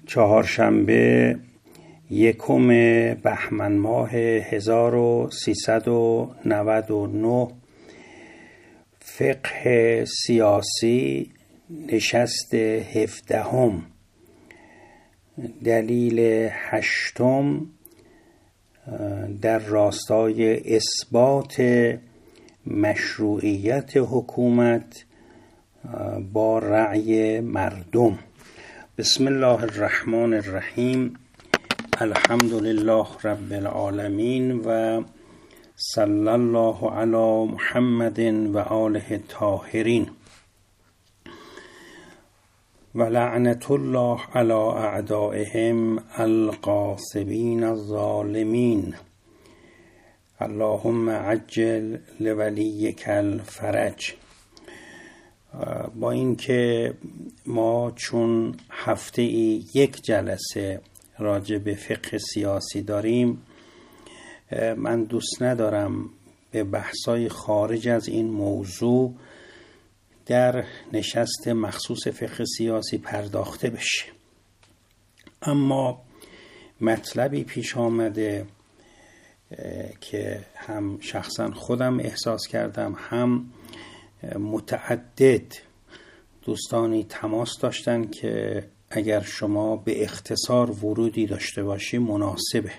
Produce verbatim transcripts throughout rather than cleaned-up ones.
چهارشنبه یکم بهمن ماه هزار و سیصد و نود و نه، فقه سیاسی، نشست هفدهم. دلیل هشتم در راستای اثبات مشروعیت حکومت با رأی مردم. بسم الله الرحمن الرحیم. الحمد لله رب العالمین و صلی الله علی محمد و آله الطاهرین و لعنت الله علی اعدائهم الغاصبین الظالمین. اللهم عجل لولیک الفرج. با اینکه ما چون هفته ای یک جلسه راجع به فقه سیاسی داریم، من دوست ندارم به بحثای خارج از این موضوع در نشست مخصوص فقه سیاسی پرداخته بشه. اما مطلبی پیش آمده که هم شخصا خودم احساس کردم، هم متعدد دوستانی تماس داشتن که اگر شما به اختصار ورودی داشته باشی مناسبه.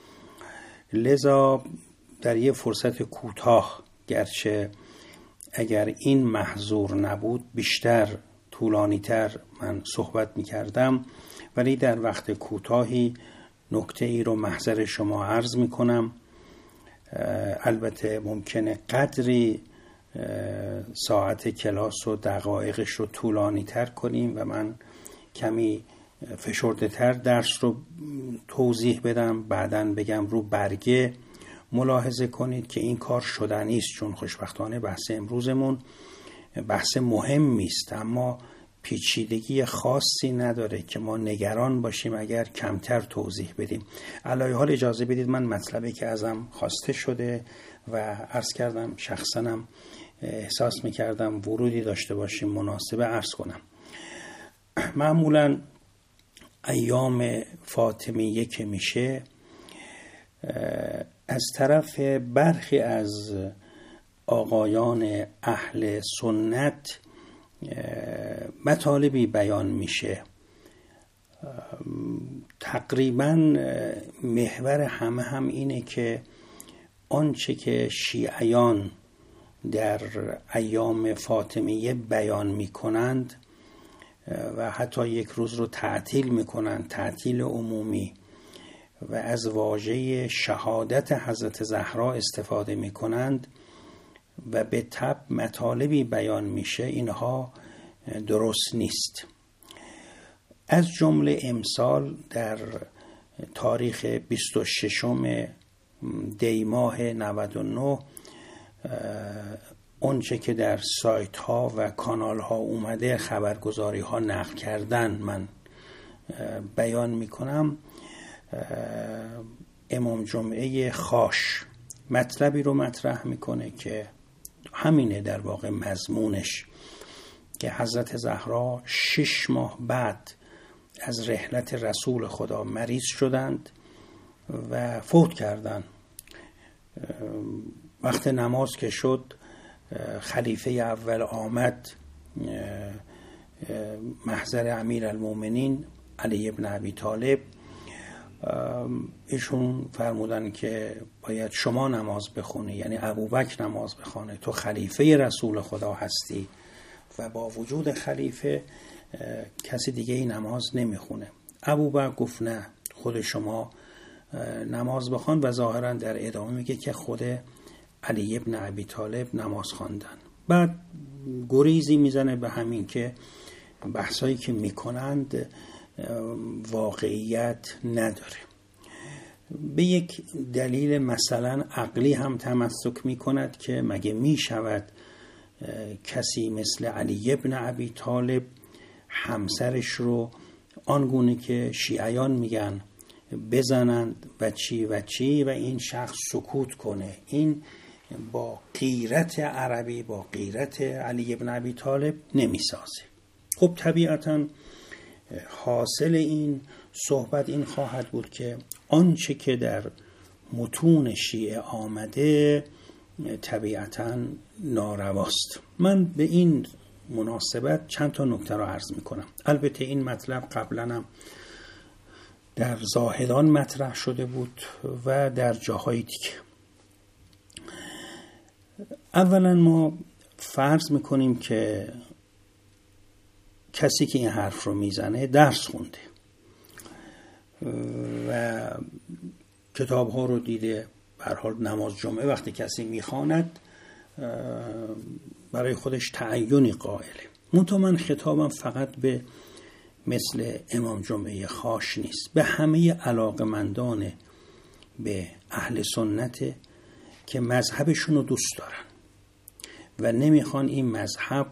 لذا در یه فرصت کوتاه، گرچه اگر این محظور نبود بیشتر طولانی تر من صحبت می کردم، ولی در وقت کوتاهی نکته ای رو محضر شما عرض می کنم. البته ممکنه قدری ساعت کلاس و دقایقش رو طولانی تر کنیم و من کمی فشرده تر درس رو توضیح بدم، بعداً بگم رو برگه. ملاحظه کنید که این کار شدنی است، چون خوشبختانه بحث امروزمون بحث مهمی است، اما پیچیدگی خاصی نداره که ما نگران باشیم اگر کمتر توضیح بدیم. علاوه حال اجازه بدید من مطلبی که ازم خواسته شده و عرض کردم شخصاً احساس میکردم ورودی داشته باشیم مناسبه عرض کنم. معمولاً ایام فاطمیه که میشه از طرف برخی از آقایان اهل سنت مطالبی بیان میشه. تقریباً محور همه هم اینه که آنچه که شیعیان در ایام فاطمیه بیان میکنند و حتی یک روز رو تعطیل میکنند، تعطیل عمومی، و از واژه شهادت حضرت زهرا استفاده میکنند و به تبع مطالبی بیان میشه، اینها درست نیست. از جمله امسال در تاریخ بیست و ششم دی ماه نود و نه اونچه که در سایت ها و کانال ها اومده، خبرگزاری ها نقل کردن، من بیان میکنم. امام جمعه خاش مطلبی رو مطرح میکنه که همینه در واقع مضمونش، که حضرت زهرا شش ماه بعد از رحلت رسول خدا مریض شدند و فوت کردند. وقت نماز که شد، خلیفه اول آمد محضر امیرالمومنین علی ابن ابی طالب. ایشون فرمودن که باید شما نماز بخونی، یعنی ابوبکر نماز بخونه، تو خلیفه رسول خدا هستی و با وجود خلیفه کسی دیگه ای نماز نمیخونه. ابوبکر گفت نه، خود شما نماز بخوان، و ظاهرا در ادامه میگه که خود علی ابن ابی طالب نماز خواندن. بعد گریزی میزنه به همین که بحثایی که میکنند واقعیت نداره. به یک دلیل مثلا عقلی هم تمسک میکند که مگه میشود کسی مثل علی ابن ابی طالب همسرش رو آنگونه که شیعیان میگن بزنند و چی و چی و این شخص سکوت کنه؟ این با غیرت عربی، با غیرت علی ابن ابی طالب نمیسازه. خب طبیعتاً حاصل این صحبت این خواهد بود که آنچه که در متون شیعه آمده طبیعتاً نارواست. من به این مناسبت چند تا نکته را عرض میکنم. البته این مطلب قبلا هم در زاهدان مطرح شده بود و در جاهای دیگه. اولا ما فرض میکنیم که کسی که این حرف رو میزنه درس خونده و کتاب ها رو دیده. به هر حال نماز جمعه وقتی کسی میخواند برای خودش تعینی قائله. منتها من خطابم فقط به مثل امام جمعه خاش نیست، به همه علاقمندان به اهل سنت که مذهبشون رو دوست دارن و نمیخوان این مذهب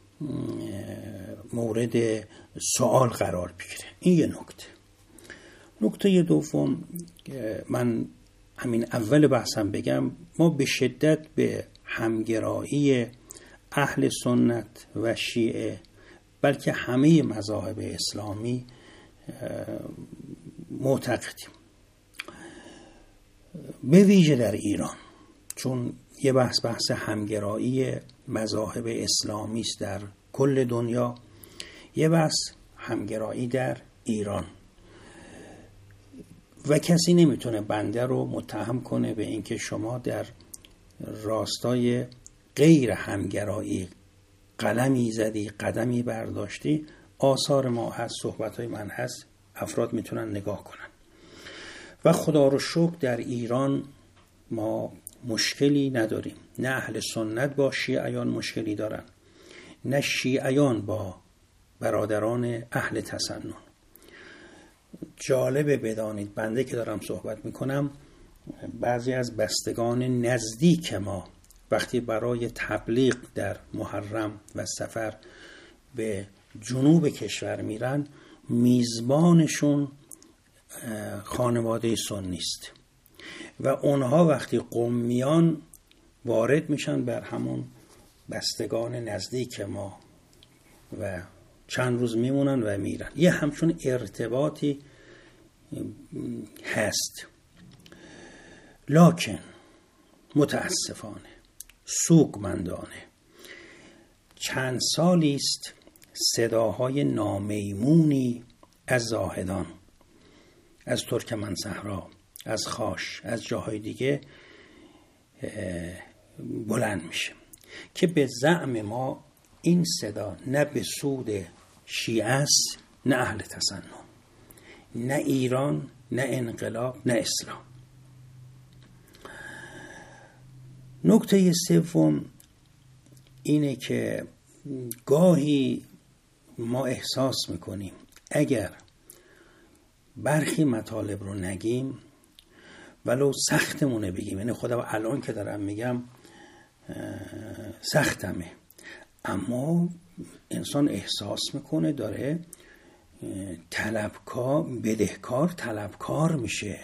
مورد سوال قرار بگیره. این یه نکته. نکته دوم، من همین اول بحثم بگم، ما به شدت به همگرایی اهل سنت و شیعه بلکه همه مذاهب اسلامی معتقدیم، به ویژه در ایران، چون یه بحث بحث همگرایی مذاهب اسلامی است در کل دنیا، یه بحث همگرایی در ایران و کسی نمیتونه بنده رو متهم کنه به اینکه شما در راستای غیر همگرایی قلمی زدی، قدمی برداشتی. آثار ما هست، صحبت‌های من هست، افراد میتونن نگاه کنن. و خدا رو شکر در ایران ما مشکلی نداریم. نه اهل سنت با شیعیان مشکلی دارن، نه شیعیان با برادران اهل تسنن. جالبه بدانید بنده که دارم صحبت میکنم، بعضی از بستگان نزدیک ما وقتی برای تبلیغ در محرم و سفر به جنوب کشور میرن، میزبانشون خانواده سنی است و اونها وقتی قمیان وارد میشن بر همون بستگان نزدیک ما و چند روز میمونن و میرن. یه همچون ارتباطی هست. لکن متاسفانه سوگمندانه چند سالی است صداهای نامیمونی از زاهدان، از ترکمن صحرا، از خاش، از جاهای دیگه بلند میشه که به زعم ما این صدا نه به سود شیعه است، نه اهل تسنن، نه ایران، نه انقلاب، نه اسلام. نکته سوم اینه که گاهی ما احساس میکنیم اگر برخی مطالب رو نگیم ولو سختمونه بگیم، یعنی خدا الان که دارم میگم سختمه، اما انسان احساس میکنه داره طلبکار بدهکار طلبکار میشه،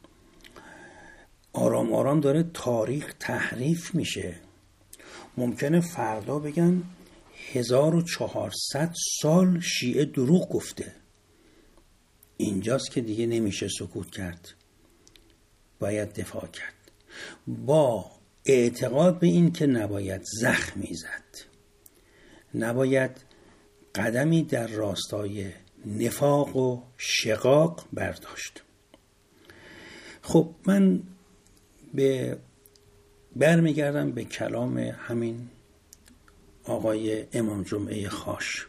آرام آرام داره تاریخ تحریف میشه. ممکنه فردا بگن هزار و چهارصد سال شیعه دروغ گفته. اینجاست که دیگه نمیشه سکوت کرد، باید دفاع کرد با اعتقاد به این که نباید زخمی زد، نباید قدمی در راستای نفاق و شقاق برداشت. خب من به برمیگردم به کلام همین آقای امام جمعه خاش.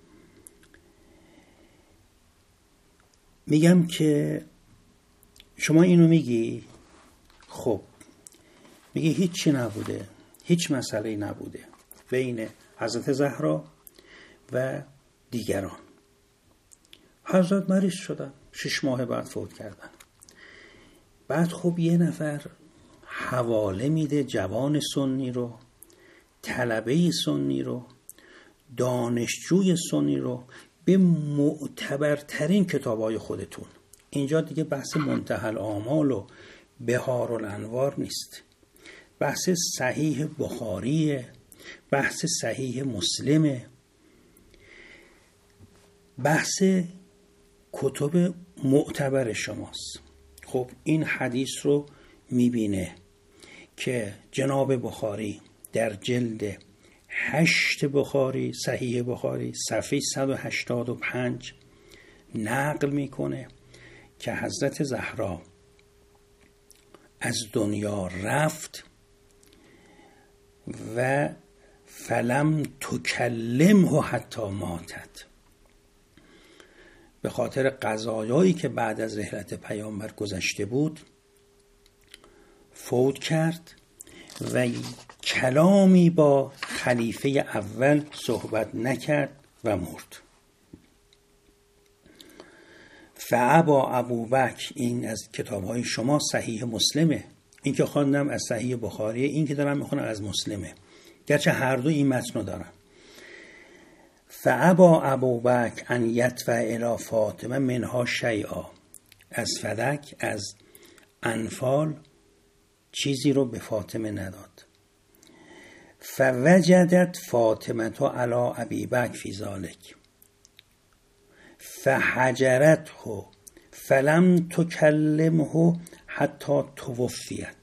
میگم که شما اینو میگی، خب میگی هیچی نبوده، هیچ مسئله‌ای نبوده بین حضرت زهرا و دیگران. حضرت مریض شدن، شش ماه بعد فوت کردن. بعد خب یه نفر حواله میده جوان سنی رو، طلبه سنی رو، دانشجوی سنی رو به معتبرترین کتابای خودتون. اینجا دیگه بحث منتهی الآمال و بهار الانوار نیست، بحث صحیح بخاریه، بحث صحیح مسلمه. بحث کتب معتبر شماست. خب این حدیث رو میبینه که جناب بخاری در جلد هشت بخاری، صحیح بخاری، صفحه صد و هشتاد و پنج نقل میکنه که حضرت زهرا از دنیا رفت و فلم تکلمه حتی ماتت، به خاطر قضایایی که بعد از رحلت پیامبر گذشته بود فوت کرد و کلامی با خلیفه اول صحبت نکرد و مرد. فابا ابوبکر، این از کتاب‌های شما صحیح مسلمه، این که خواندم از صحیح بخاریه، این که دارم میخونم از مسلمه، گرچه هر دو این متن دارم. فابا ابوبکر ان یدفع الی فاطمه منها شیئا، از فدک، از انفال چیزی رو به فاطمه نداد. فوجدت فاطمه تو علی ابی بکر فی ذلک فحجرته فلم تکلمه حتی توفیت.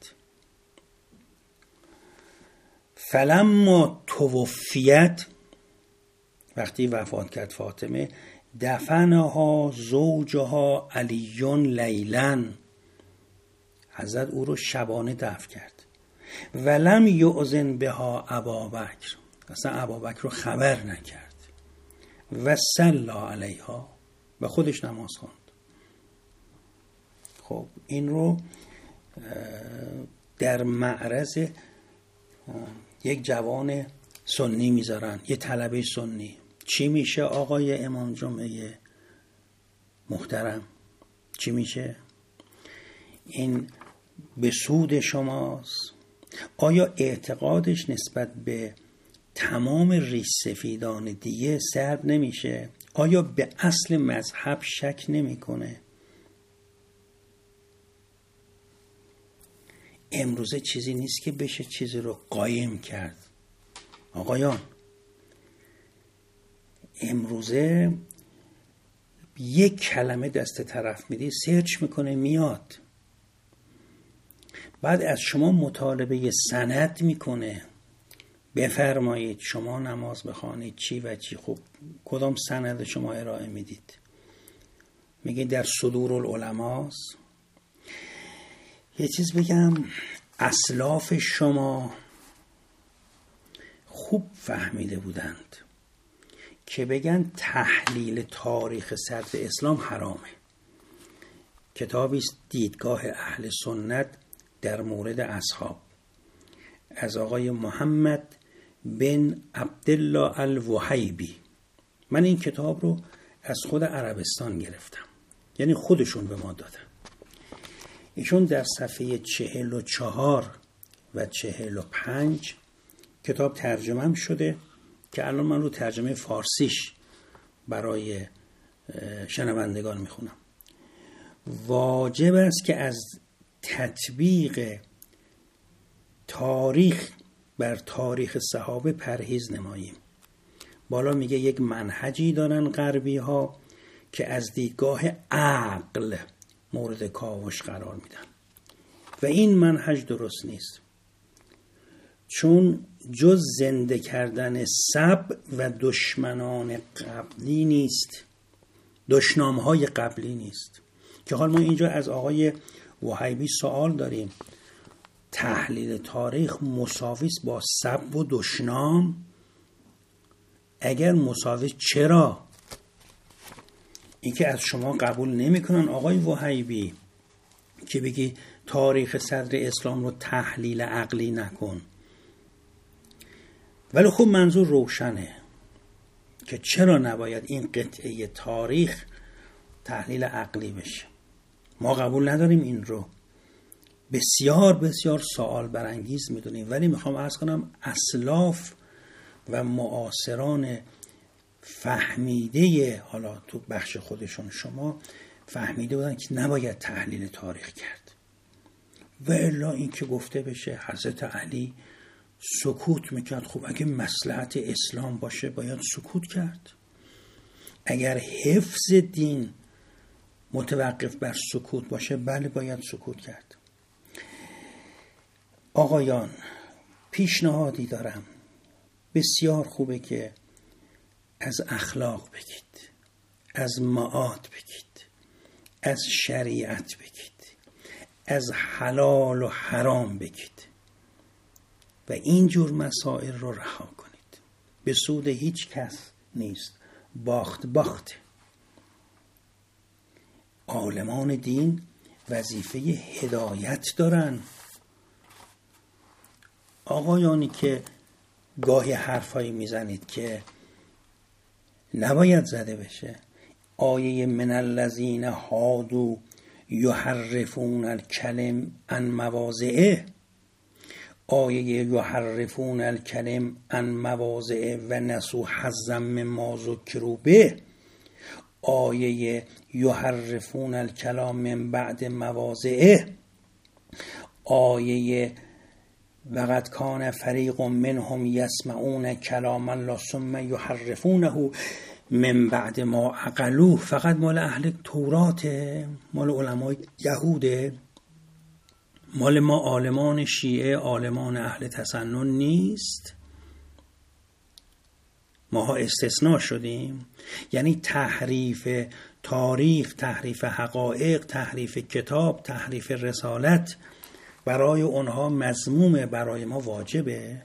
فلما توفیت، وقتی وفات کرد فاطمه، دفنها زوجها علی لیلا، حضرت او رو شبانه دفن کرد. ولم یؤذن بها ابابکر، اصلا ابابکر رو خبر نکرد. و صلی علیها، و خودش نماز خواند. خب این رو در معرض یک جوان سنی میذارن، یه طلبه سنی. چی میشه آقای امام جمعه محترم؟ چی میشه؟ این به سود شماست؟ آیا اعتقادش نسبت به تمام ریش سفیدان دیگه سرد نمیشه؟ آیا به اصل مذهب شک نمیکنه؟ امروزه چیزی نیست که بشه چیزی رو قایم کرد. آقایان، امروزه یک کلمه دست طرف میدی سرچ میکنه میاد، بعد از شما مطالبه سند میکنه. بفرمایید شما نماز بخوانید چی و چی. خب کدام سند شما ارائه میدید؟ میگه در صدور العلماست. یه چیز بگم، اسلاف شما خوب فهمیده بودند که بگن تحلیل تاریخ صدر اسلام حرامه. کتابی است دیدگاه اهل سنت در مورد اصحاب، از آقای محمد بن عبدالله الوهیبی. من این کتاب رو از خود عربستان گرفتم، یعنی خودشون به ما دادن. ایشون در صفحه چهل و چهار و چهل و پنج کتاب ترجمه هم شده که الان من رو ترجمه فارسیش برای شنوندگان میخونم. واجب است که از تطبیق تاریخ بر تاریخ صحابه پرهیز نماییم. بالا میگه یک منهجی دارن غربی ها که از دیدگاه عقل مورد کاوش قرار میدن و این منهج درست نیست، چون جز زنده کردن سب و دشمنان قبلی نیست، دشنامهای قبلی نیست. که حال ما اینجا از آقای وهیبی سوال داریم، تحلیل تاریخ مساویس با سب و دشنام؟ اگر مساویس چرا؟ این که از شما قبول نمی کنن آقای وهیبی که بگی تاریخ صدر اسلام رو تحلیل عقلی نکن. ولی خب منظور روشنه که چرا نباید این قطعه تاریخ تحلیل عقلی بشه. ما قبول نداریم این رو، بسیار بسیار سوال برانگیز میدونیم، ولی میخوام عرض کنم اسلاف و معاصران فهمیده، حالا تو بخش خودشون شما فهمیده بودن که نباید تحلیل تاریخ کرد. و الا این که گفته بشه حضرت علی سکوت میکرد، خب اگه مصلحت اسلام باشه باید سکوت کرد. اگر حفظ دین متوقف بر سکوت باشه، بله باید سکوت کرد. آقایان، پیشنهادی دارم، بسیار خوبه که از اخلاق بگید، از معاد بگید، از شریعت بگید، از حلال و حرام بگید و اینجور مسائل رو رها کنید. به سود هیچ کس نیست، باخت باخته. عالمان دین وظیفه هدایت دارن. آقایانی که گاهی حرفایی میزنید که نباید زده بشه، آیه من الذین هادوا یحرفون الکلم عن مواضعه، آیه یحرفون الکلم عن مواضعه و نسوا حظا مما ذکروا به، آیه یحرفون الکلام من بعد مواضعه، آیه وقد کان فریق منهم یسمعون کلام الله ثم یحرفونه من بعد ما عقلوه. فقط مال اهل توراته، مال علمای یهوده، مال ما عالمان شیعه، عالمان اهل تسنن نیست. ماها استثناء شدیم. یعنی تحریف تاریخ، تحریف حقایق، تحریف کتاب، تحریف رسالت برای اونها مذمومه، برای ما واجبه.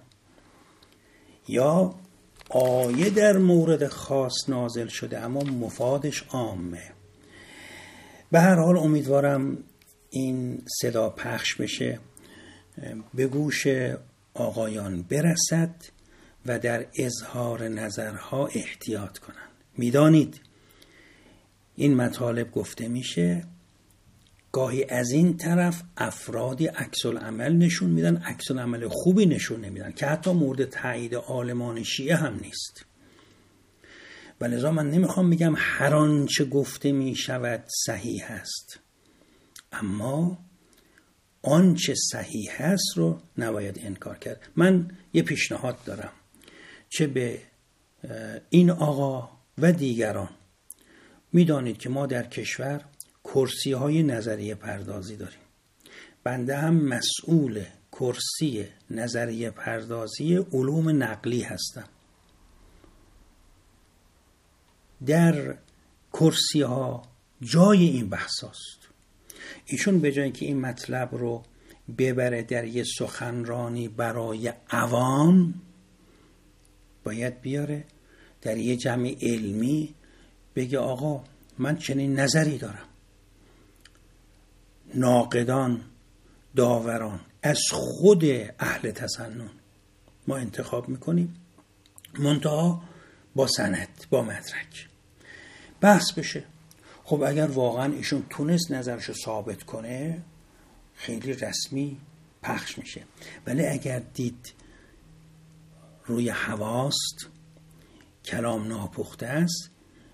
یا آیه در مورد خاص نازل شده اما مفادش عامه. به هر حال امیدوارم این صدا پخش بشه، به گوش آقایان برسد و در اظهار نظرها احتیاط کنند. میدانید این مطالب گفته میشه، گاهی از این طرف افرادی عکس العمل نشون میدن، عکس العمل خوبی نشون نمیدن که حتی مورد تایید عالمان شیعه هم نیست. و لذا من نمیخوام بگم هر آنچه گفته میشود صحیح است، اما آنچه صحیح است رو نباید انکار کرد. من یه پیشنهاد دارم، چه به این آقا و دیگران. میدانید که ما در کشور کرسی های نظریه پردازی داریم. بنده هم مسئول کرسی نظریه پردازی علوم نقلی هستم. در کرسی ها جای این بحث هست. ایشون به جای که این مطلب رو ببره در یه سخنرانی برای عوام، باید بیاره در یه جمع علمی بگه آقا من چنین نظری دارم. ناقدان، داوران از خود اهل تسنن ما انتخاب میکنیم، منتها با سند، با مدرک بحث بشه. خب اگر واقعا ایشون تونست نظرشو ثابت کنه، خیلی رسمی پخش میشه. ولی اگر دید روی هواست، کلام ناپخته است،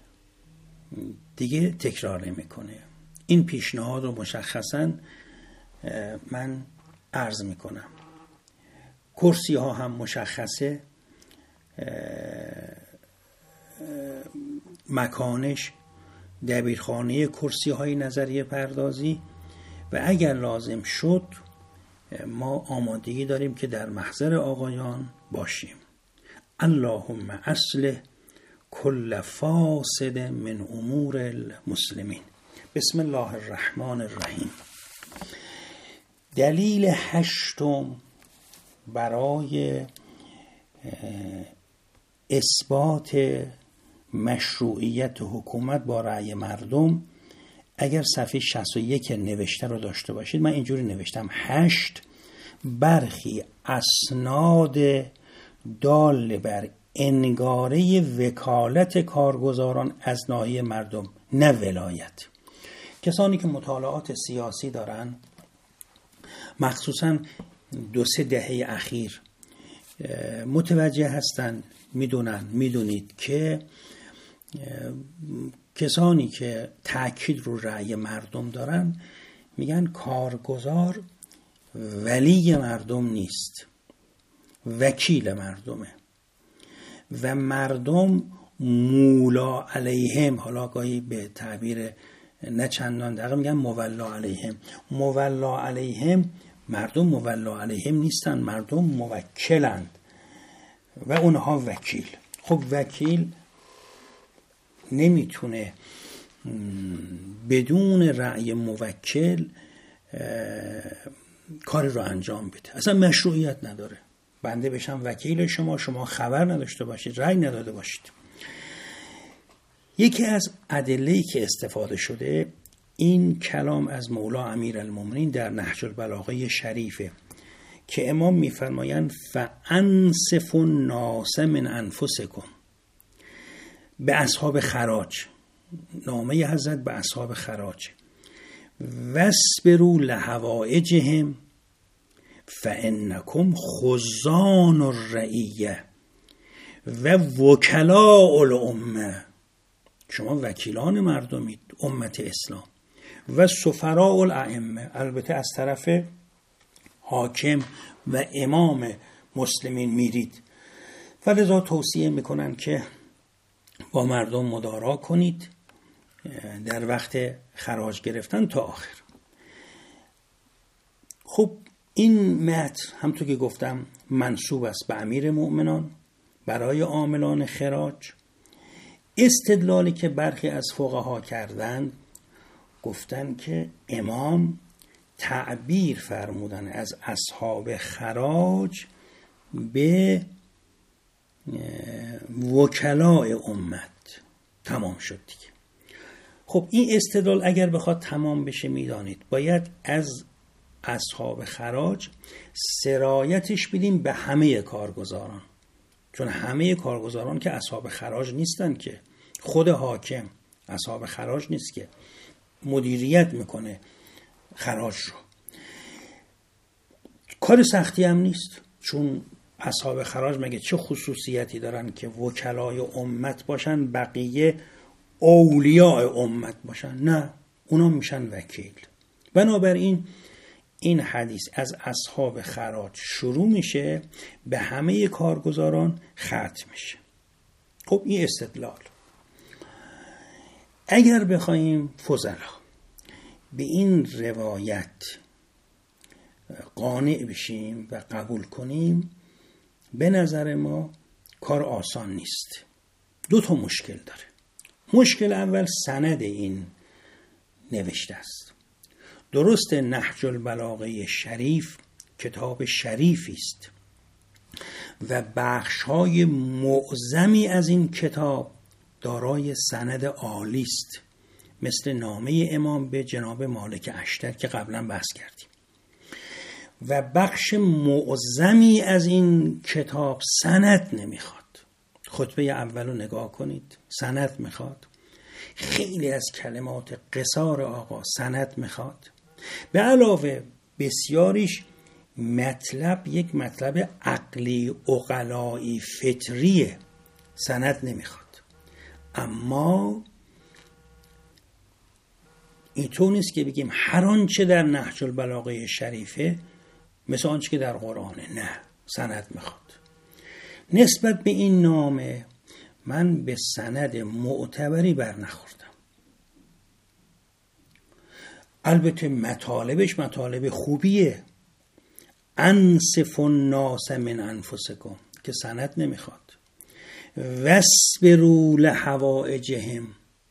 دیگه تکرار نمیکنه. این پیشنهاد رو مشخصا من عرض میکنم. کرسی ها هم مشخصه، مکانش دبیرخانه کرسی های نظریه پردازی، و اگر لازم شد ما آمادگی داریم که در محضر آقایان باشیم. اللهم اصلح کل فاسد من امور المسلمین. بسم الله الرحمن الرحیم. دلیل هشتم برای اثبات مشروعیت حکومت با رأی مردم، اگر صفحه شصت و یک نوشته رو داشته باشید، من اینجوری نوشتم: هشت، برخی اسناد دال بر انگاره وکالت کارگزاران از ناحیه مردم، نه ولایت. کسانی که مطالعات سیاسی دارن، مخصوصا دو سه دهه اخیر، متوجه هستن، میدونن میدونید که کسانی که تأکید رو رأی مردم دارن میگن کارگزار ولی مردم نیست، وکیل مردمه و مردم مولا علیهم، حالا گاهی به تعبیر نه چندان دقیق میگن مولا علیهم. مولا علیهم، مردم مولا علیهم نیستن، مردم موکلند و اونها وکیل. خب وکیل نمیتونه بدون رأی موکل کاری رو انجام بده، اصلا مشروعیت نداره. بنده بشم وکیل شما، شما خبر نداشته باشید، رأی نداده باشید. یکی از ادله‌ای که استفاده شده این کلام از مولا امیرالمومنین در نهج البلاغه شریفه که امام میفرمایند فانصفوا الناس من انفسکم، به اصحاب خراج، نامه حضرت به اصحاب خراج، واصبروا لحوائجهم فانکم خزان الرعیه و وکلاء الامه، شما وکیلان مردمید، امت اسلام، و سفراء الائمه، البته از طرف حاکم و امام مسلمین میرید. فلذا توصیه میکنن که با مردم مدارا کنید در وقت خراج گرفتن تا آخر. خب این متن همونطور که گفتم منسوب است به امیر مؤمنان برای عاملان خراج. استدلالی که برخی از فقها کردند گفتن که امام تعبیر فرمودن از اصحاب خراج به وکلاء امت، تمام شد دیگه. خب این استدلال اگر بخواد تمام بشه میدانید باید از اصحاب خراج سرایتش بدیم به همه کارگزاران، چون همه کارگزاران که اصحاب خراج نیستن که، خود حاکم اصحاب خراج نیست که مدیریت میکنه خراج رو. کار سختی هم نیست، چون اصحاب خراج مگه چه خصوصیتی دارن که وکلای امت باشن بقیه اولیاء امت باشن؟ نه، اونا میشن وکیل. بنابراین این حدیث از اصحاب خراج شروع میشه به همه کارگزاران ختم میشه. خب این استدلال. اگر بخوایم فضلا به این روایت قانع بشیم و قبول کنیم، به نظر ما کار آسان نیست. دو تا مشکل داره. مشکل اول سند این نوشته است. درست نهج البلاغه شریف کتاب شریفی است و بخش‌های معظمی از این کتاب دارای سند عالی است، مثل نامه امام به جناب مالک اشتر که قبلا بحث کردیم. و بخش معظمی از این کتاب سند نمیخواد. خطبه اولو نگاه کنید، سند میخواد. خیلی از کلمات قصار آقا سند میخواد. به علاوه بسیاریش مطلب یک مطلب عقلی عقلایی فطریه، سند نمیخواد. اما اینطور نیست که بگیم هر آنچه در نهج البلاغه شریفه مثل آنچه که در قرآنه، نه، سند میخواد. نسبت به این نامه من به سند معتبری بر نخوردم. البته مطالبش مطالب خوبیه، انصفوا الناس من انفسکم که سند نمیخواد، واصبروا لحوائجهم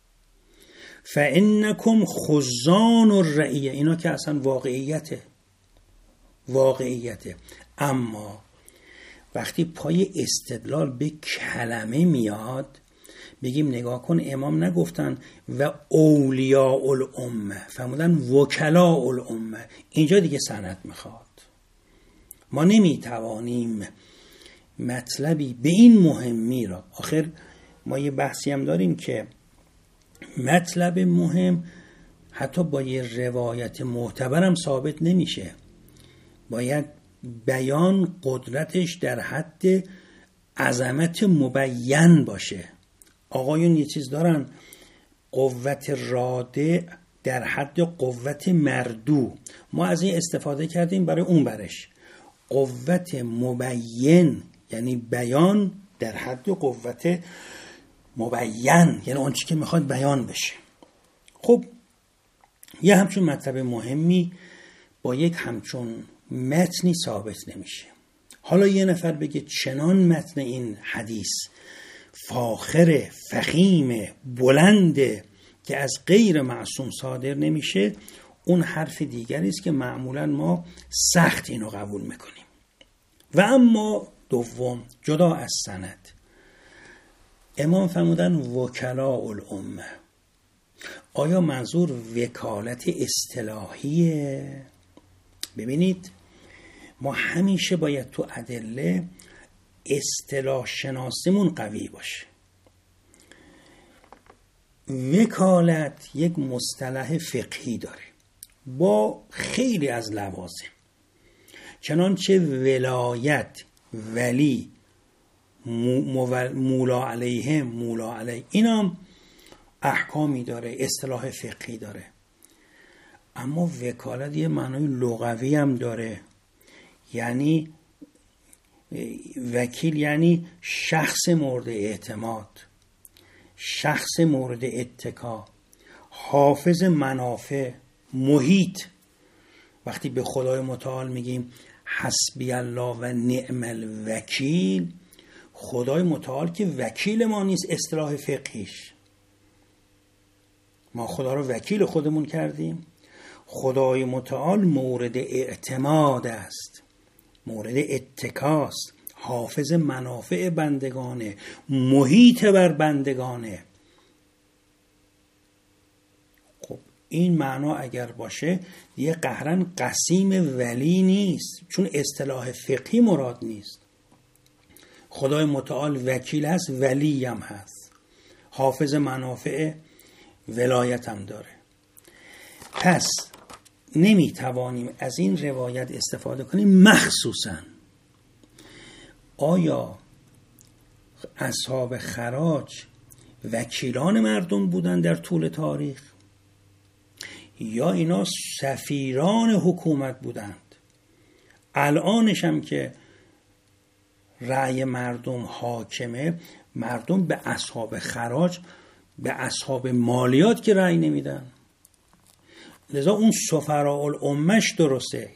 فانکم خزان الرعیه، اینا که اصلا واقعیته واقعیته. اما وقتی پای استدلال به کلمه میاد بگیم نگاه کن امام نگفتن و اولیاء الامه، فرمودن وکلاء الامه، اینجا دیگه سند میخواد. ما نمیتوانیم مطلبی به این مهمی را، آخر ما یه بحثی هم داریم که مطلب مهم حتی با یه روایت معتبرم ثابت نمیشه، باید بیان قدرتش در حد عظمت مبین باشه. آقایون یه چیز دارن، قوت راده در حد قوت مردو، ما از این استفاده کردیم برای اون برش. قوت مبین یعنی بیان در حد قوت مبین، یعنی اون چی که میخواد بیان بشه. خب یه همچون مطلب مهمی با یک همچون متنی ثابت نمیشه. حالا یه نفر بگه چنان متن این حدیث فاخر، فخیم، بلنده که از غیر معصوم صادر نمیشه، اون حرف دیگری است که معمولا ما سخت اینو قبول میکنیم. و اما دوم، جدا از سند، امام فرمودن وکلاء الامه. آیا منظور وکالت اصطلاحیه؟ ببینید ما همیشه باید تو ادله اصطلاح شناسیمون قوی باشه. وکالت یک مصطلح فقهی داره با خیلی از لوازم، چنانچه ولایت، ولی، مولا علیه، مولا علیه، اینا احکامی داره، اصطلاح فقهی داره. اما وکالت یه معنای لغوی هم داره، یعنی وکیل یعنی شخص مورد اعتماد، شخص مورد اتکا، حافظ منافع، محیط. وقتی به خدای متعال میگیم حسبی الله و نعم الوکیل، خدای متعال که وکیل ما نیست اصطلاح فقهیش، ما خدا رو وکیل خودمون کردیم. خدای متعال مورد اعتماد است، مورد اتکاست، حافظ منافع بندگانه، محیط بر بندگانه. خب این معنا اگر باشه دیگه قهرن قسیم ولی نیست، چون اصطلاح فقهی مراد نیست. خدای متعال وکیل هست، ولی هم هست، حافظ منافع، ولایت هم داره. پس نمی توانیم از این روایت استفاده کنیم. مخصوصاً آیا اصحاب خراج وکیلان مردم بودن در طول تاریخ یا اینا سفیران حکومت بودند؟ الانش هم که رأی مردم حاکمه، مردم به اصحاب خراج، به اصحاب مالیات که رأی نمیدن. لذا اون سفراء الامش درسته،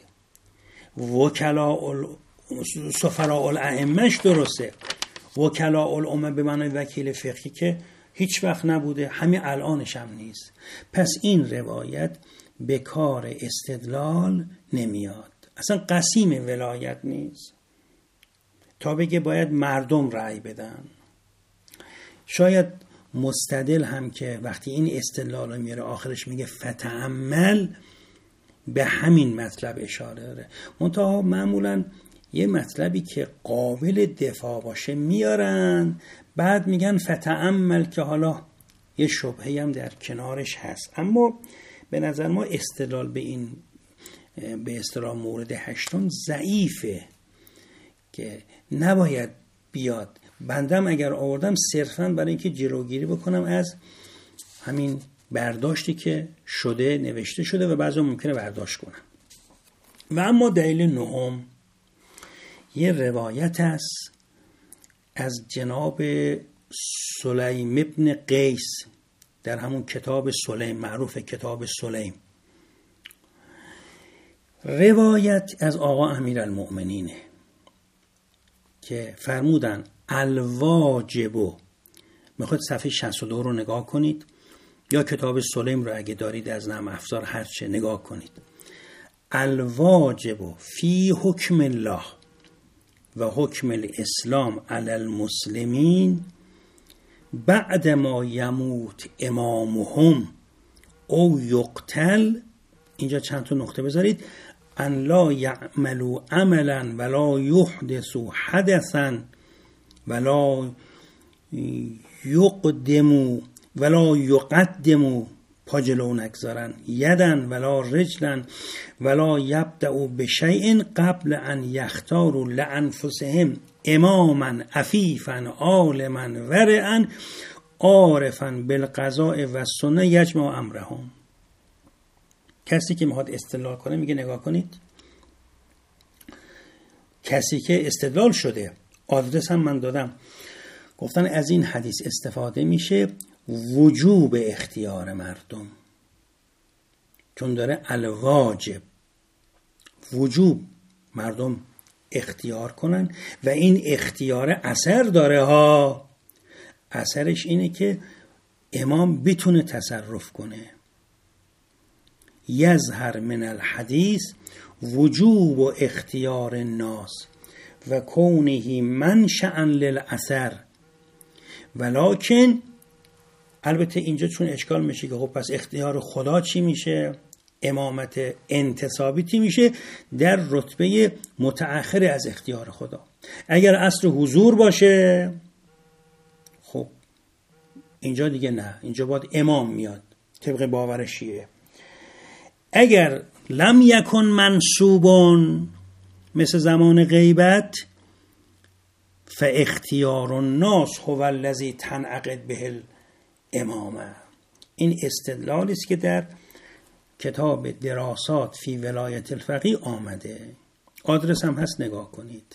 وکلاء سفراء الائمش درسته. وکلاء الامه به معنای وکیل فقهی که هیچ وقت نبوده، همین الانش هم نیست. پس این روایت به کار استدلال نمیاد، اصلا قسیم ولایت نیست تا بگه باید مردم رأی بدن. شاید مستدل هم که وقتی این استدلال رو میاره آخرش میگه فتأمل، به همین مطلب اشاره داره. منتها معمولا یه مطلبی که قابل دفاع باشه میارن، بعد میگن فتأمل که حالا یه شبهه‌ای هم در کنارش هست. اما به نظر ما استدلال به این به اصطلاح مورد هشتم ضعیفه که نباید بیاد. بندم اگر آوردم صرفاً برای اینکه جلوگیری بکنم از همین برداشتی که شده، نوشته شده و بعضی ممکنه برداشت کنم. و اما دلیل نهم یه روایت است از جناب سلیم ابن قیس در همون کتاب سلیم، معروف کتاب سلیم. روایت از آقا امیرالمؤمنینه که فرمودن الواجب، میخواد صفحه شصت و دو رو نگاه کنید یا کتاب سلیم رو اگه دارید از نرم افزار هرچه نگاه کنید. الواجب فی حکم الله و حکم الاسلام علی المسلمین بعد ما یموت امامهم او یقتل، اینجا چند تا نقطه بذارید، ان لا یعملوا عملا ولا یحدثوا حدثا ولا یقدموا ولا یقدموا، پا جلو نگذارن، یدن ولا رجلا ولا یبدأوا بشیء قبل ان یختاروا لانفسهم اماما عفیفا عالما ورعا عارفا بالقضاء و السنه یجمع امرهم. کسی که میخواد استدلال کنه میگه نگاه کنید، کسی که استدلال شده، آدرس هم من دادم، گفتن از این حدیث استفاده میشه وجوب اختیار مردم، چون داره الواجب وجوب مردم اختیار کنن و این اختیار اثر داره ها. اثرش اینه که امام بتونه تصرف کنه. یظهر من الحدیث وجوب و اختیار الناس و کونه منشأ للاثر، ولکن البته اینجا چون اشکال میشه که خب پس اختیار خدا چی میشه؟ امامت انتصابی چی میشه؟ در رتبه متأخر از اختیار خدا. اگر اصل حضور باشه خب اینجا دیگه نه، اینجا باید امام میاد طبق باور شیعه. اگر لم یکن منصوبون مثل زمان غیبت فاختیار الناس هو الذی تنعقد به الامامه. این استدلالی است که در کتاب دراسات فی ولایت الفقیه آمده، آدرس هم هست نگاه کنید.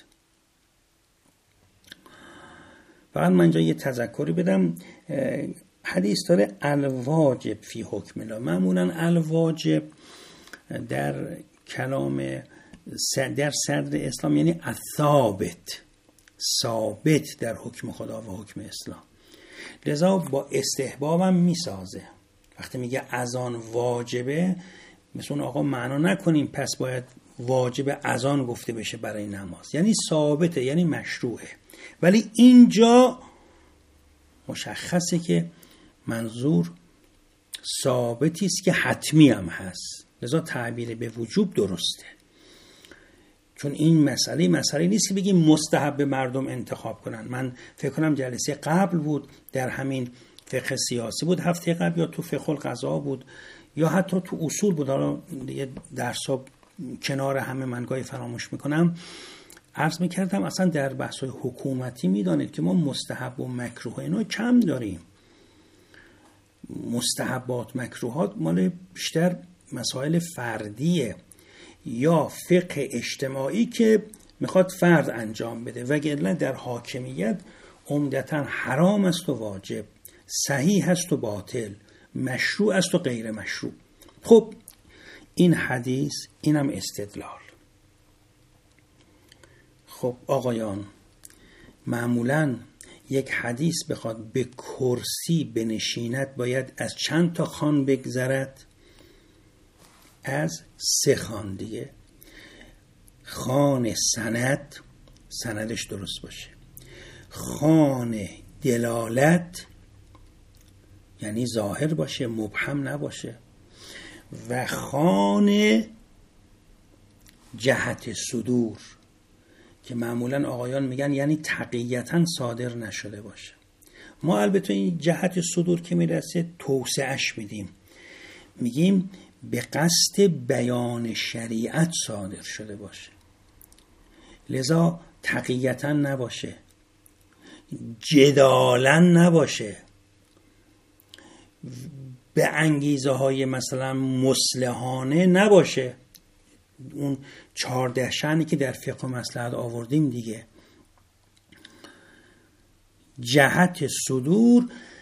فقط من اینجا یه تذکری بدم، حدیث داره الواجب فی حکم الله. معمولا الواجب در کلام در صدر اسلام یعنی الثابت، ثابت در حکم خدا و حکم اسلام. لذا با استحباب هم میسازه. وقتی میگه اذان واجبه، مثل اون آقا معنا نکنیم پس باید واجب اذان گفته بشه برای نماز، یعنی ثابته، یعنی مشروعه. ولی اینجا مشخصه که منظور ثابتی است که حتمی هم هست، لذا تعبیر به وجوب درسته. چون این مسئله مسئله نیست که بگیم مستحب مردم انتخاب کنن. من فکر کنم جلسه قبل بود در همین فقه سیاسی بود، هفته قبل، یا تو فقه القضا بود، یا حتی تو اصول بود. حالا دیگه درسا کنار همه من گاهی فراموش میکنم. عرض میکردم اصلا در بحث‌های حکومتی میدانید که ما مستحب و مکروه اینا کم داریم. مستحبات مکروهات مال بیشتر مسائل فردیه یا فقه اجتماعی که میخواد فرد انجام بده، وگرنه در حاکمیت عمدتاً حرام است و واجب، صحیح است و باطل، مشروع است و غیر مشروع. خب این حدیث اینم استدلال. خب آقایان، معمولاً یک حدیث بخواد به کرسی بنشیند باید از چند تا خوان بگذرد؟ از سه خوان دیگه. خوان سند، سندش درست باشه. خوان دلالت، یعنی ظاهر باشه، مبهم نباشه. و خوان جهت صدور که معمولا آقایان میگن یعنی تقییتاً صادر نشده باشه. ما البته این جهت صدور که میرسه توسعهش میدیم، میگیم به قصد بیان شریعت صادر شده باشه، لذا تقییتاً نباشه، جدالاً نباشه، به انگیزه های مثلا مصلحانه نباشه. اون چهارده شأنی که در فقه و مصلحت آوردیم دیگه. جهت صدور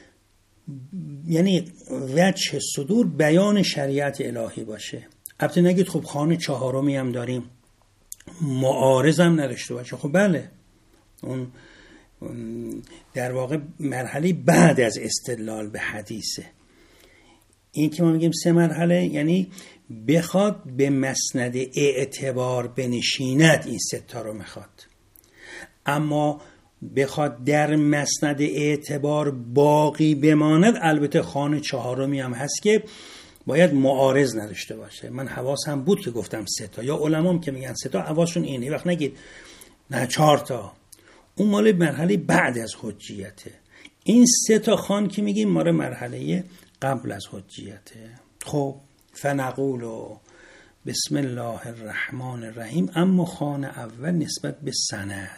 یعنی وجه صدور بیان شریعت الهی باشه. البته نگید خب خانه چهارمی هم داریم معارض هم نداشته باشه. خب بله، اون در واقع مرحله بعد از استدلال به حدیثه. این که ما میگیم سه مرحله یعنی بخواد به مسند اعتبار بنشیند، این سه تا رو میخواد. اما بخواد در مسند اعتبار باقی بماند، البته خانه چهارمی هم هست که باید معارض نداشته باشه. من حواسم بود که گفتم سه تا، یا علمام که میگن سه تا حواسشون اینه، وقت نگید نه چهار تا، اون مال مرحله بعد از حجیته. این سه تا خان که میگیم مال مرحله قبل از حجیته. خب فنقول بسم الله الرحمن الرحیم. اما خان اول نسبت به سند،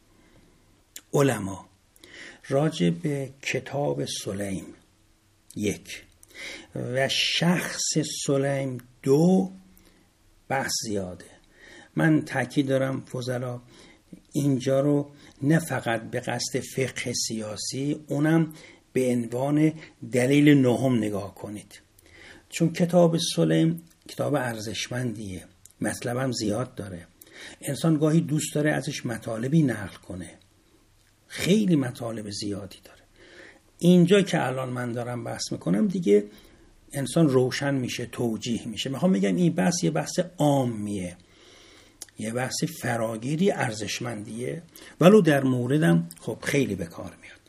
علما راجع به کتاب سلیم یک و شخص سلیم دو بحث زیاده. من تاکید دارم فضلا اینجا رو نه فقط به قصد فقه سیاسی، اونم به عنوان دلیل نهم نگاه کنید. چون کتاب سلیم کتاب ارزشمندیه، مطلبم زیاد داره، انسان گاهی دوست داره ازش مطالبی نقل کنه، خیلی مطالب زیادی داره. اینجا که الان من دارم بحث میکنم دیگه انسان روشن میشه، توجیه میشه. میخوام بگم این بحث یه بحث عامیه، یه بحث فراگیری ارزشمندیه، ولو در موردم خب خیلی به کار میاد.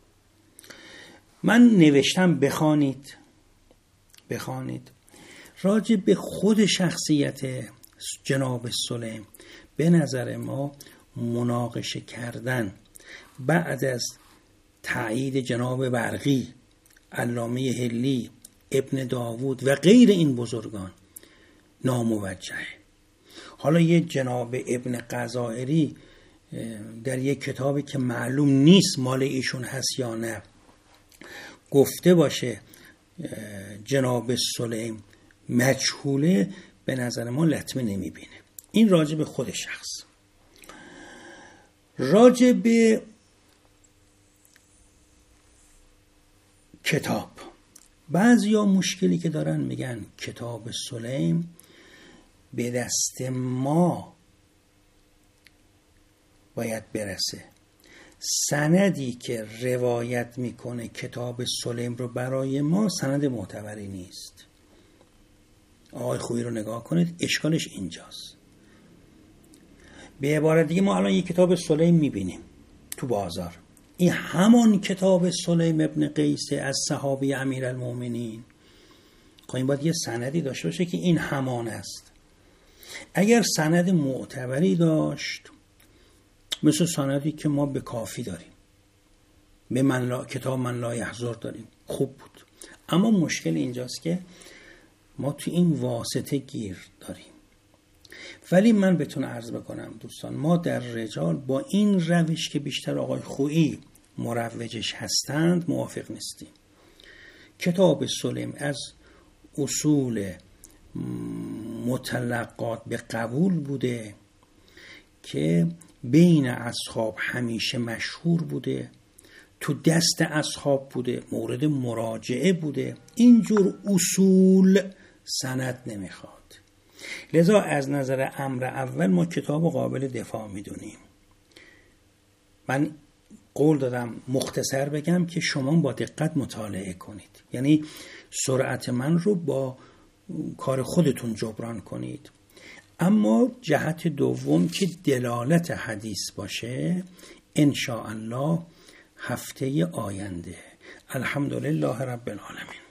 من نوشتم بخوانید بخوانید راجع به خود شخصیت جناب سلیم. به نظر ما مناقشه کردن بعد از تایید جناب برقی، علامه حلی، ابن داوود و غیر این بزرگان ناموجهه. حالا یه جناب ابن قضائری در یک کتابی که معلوم نیست مال ایشون هست یا نه گفته باشه جناب سلیم مجهوله، به نظر ما لطمه نمیبینه. این راجع به خود شخص. راجع به کتاب، بعضیا مشکلی که دارن میگن کتاب سلیم به دست ما باید برسه. سندی که روایت میکنه کتاب سلیم رو برای ما سند معتبری نیست. آقای خویی رو نگاه کنید، اشکالش اینجاست. به عبارت دیگه ما الان یک کتاب سلیم میبینیم تو بازار، این همان کتاب سلیم ابن قیس از صحابی امیرالمومنین. خب این باید یه سندی داشته باشه که این همان است. اگر سند معتبری داشت، مثل سندی که ما به کافی داریم، به من لا... کتاب من لا یحضر داریم، خوب بود. اما مشکل اینجاست که ما تو این واسطه گیر داریم. ولی من بهتون عرض بکنم دوستان، ما در رجال با این روش که بیشتر آقای خویی مروجش هستند موافق نیستیم. کتاب سلیم از اصول متلقات به قبول بوده که بین اصحاب همیشه مشهور بوده، تو دست اصحاب بوده، مورد مراجعه بوده. اینجور اصول سند نمیخواد. لذا از نظر امر اول ما کتاب قابل دفاع میدونیم. من قول دادم مختصر بگم که شما با دقت مطالعه کنید، یعنی سرعت من رو با کار خودتون جبران کنید. اما جهت دوم که دلالت حدیث باشه، ان شاء الله هفته آینده. الحمدلله رب العالمین.